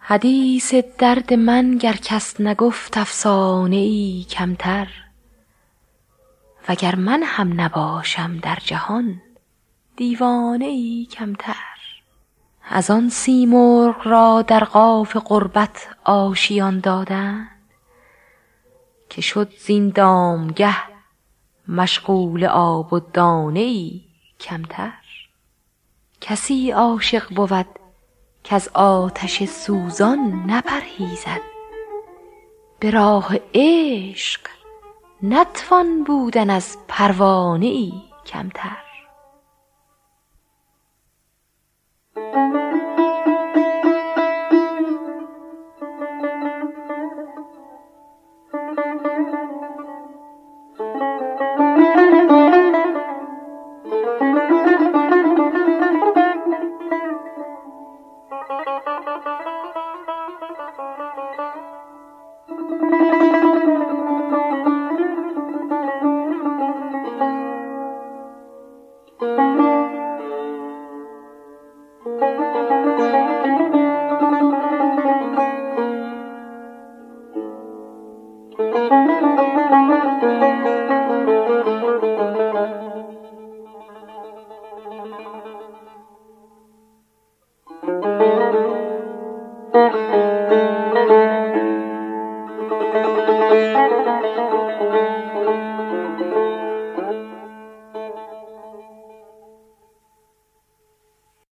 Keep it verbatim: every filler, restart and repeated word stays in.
حدیث درد من گر کس نگفت افسانه ای کمتر، وگر من هم نباشم در جهان دیوانه ای کمتر. از آن سیمرغ را در قاف غربت آشیان دادند، که شد زین دامگه مشغول آب و دانه ای کمتر. کسی عاشق بود کز آتش سوزان نپرهیزد، به راه عشق نتوان بودن از پروانه ای کمتر. Thank you.